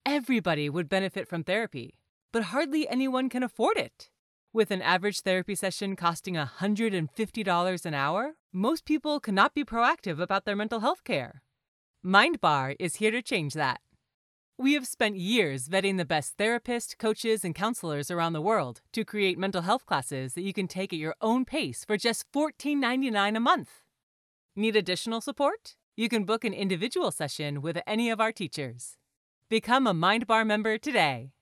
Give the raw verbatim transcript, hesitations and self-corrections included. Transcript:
Everybody would benefit from therapy, but hardly anyone can afford it. With an average therapy session costing one hundred fifty dollars an hour, most people cannot be proactive about their mental health care. MindBar is here to change that. We have spent years vetting the best therapists, coaches, and counselors around the world to create mental health classes that you can take at your own pace for just fourteen ninety-nine a month. Need additional support? You can book an individual session with any of our teachers. Become a MindBar member today.